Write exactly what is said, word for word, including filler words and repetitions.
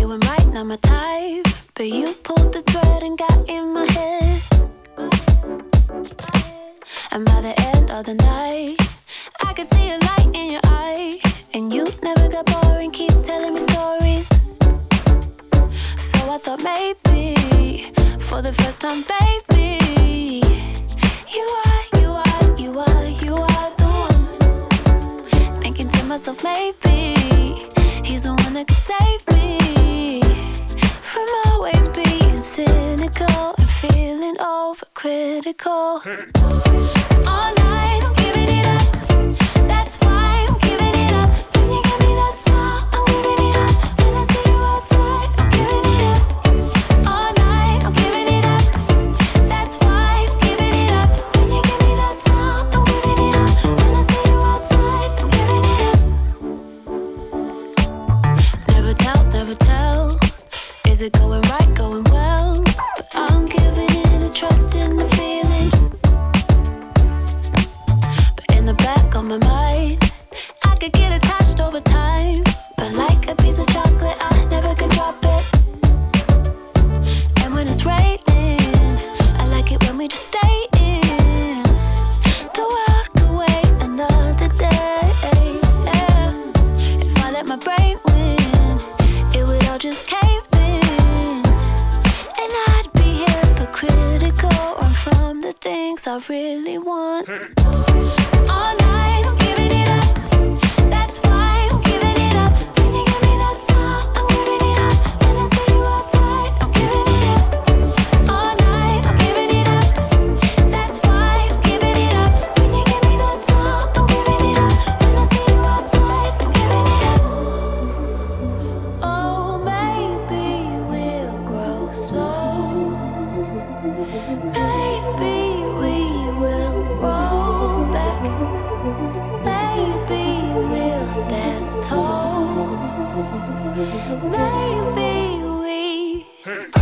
it went right, not my type, but you pulled the thread and got in my head. And by the end of the night, I could see a light in your eye, and you never got boring, keep telling me stories. So I thought maybe, for the first time, baby, you are, you are, you are, you are the one. Thinking to myself, maybe he's the one that could save me from always being cynical and feeling overcritical. So all night I'm giving it up. That's why I'm giving it up. When you give me that smile, I'm giving it up. When I see you outside, I'm giving it up. All night I'm giving it up. That's why I'm giving it up. When you give me that smile, I'm giving it up. When I see you outside, I'm giving it up. Never tell, never tell. Is it going right, going well? But I'm giving in a trust in the feeling. But in the back of my mind, I could get attached over time. But like a piece of chocolate, I never could drop it. And when it's raining, I like it when we just stay in. Don't walk away another day. If I let my brain win, it would all just cave in. And I'd be hypocritical, run from the things I really want. So all night I'm giving it up. That's why I'm giving it up. When you give me that smile, I'm giving it up. When I see you outside, I'm giving it up. All night I'm giving it up. That's why I'm giving it up. When you give me that smile, I'm giving it up. When I see you outside, I'm giving it up. Oh, maybe we'll grow slow. Maybe we will roll back. Maybe we'll stand tall. Maybe we